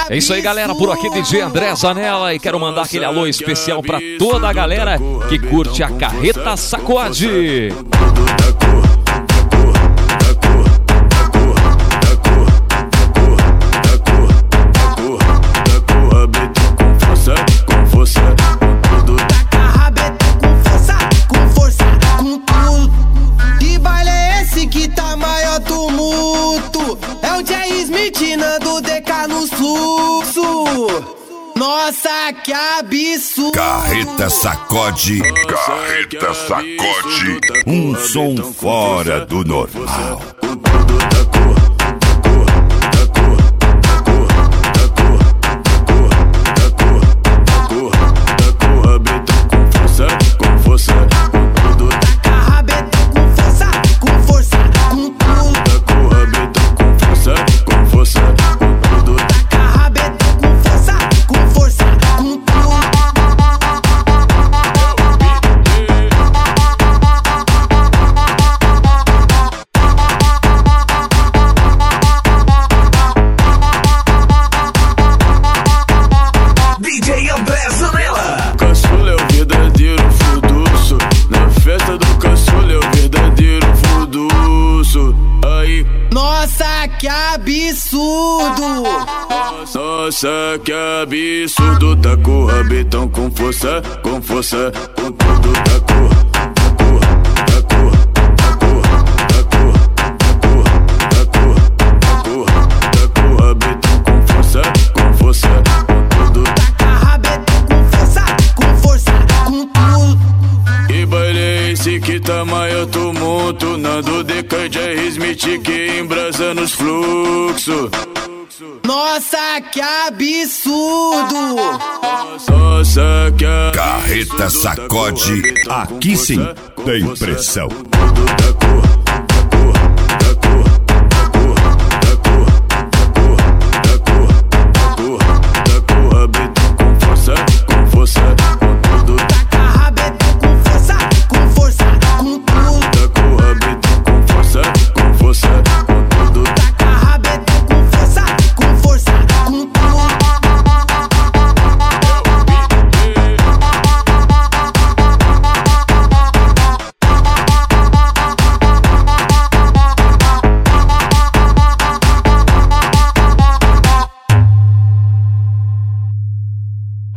É isso aí, galera, por aqui DJ André Zanella, e quero mandar aquele alô especial pra toda a galera que curte a Carreta Sacode. Do DK no fluxo. Nossa, que absurdo. Carreta Sacode. Carreta Sacode. Um som fora do normal. Nossa, que absurdo! Nossa, que absurdo. Tá com o rabetão com força, com tudo. Tá com o rabetão com força, com tudo. Taca rabetão com força, com tudo. E baile é esse que tá maior tumulto. Nando DK de R. Smith que embrasa nos fluxos. Nossa, que absurdo! Nossa, que absurdo. Carreta Sacode. Aqui sim tem pressão.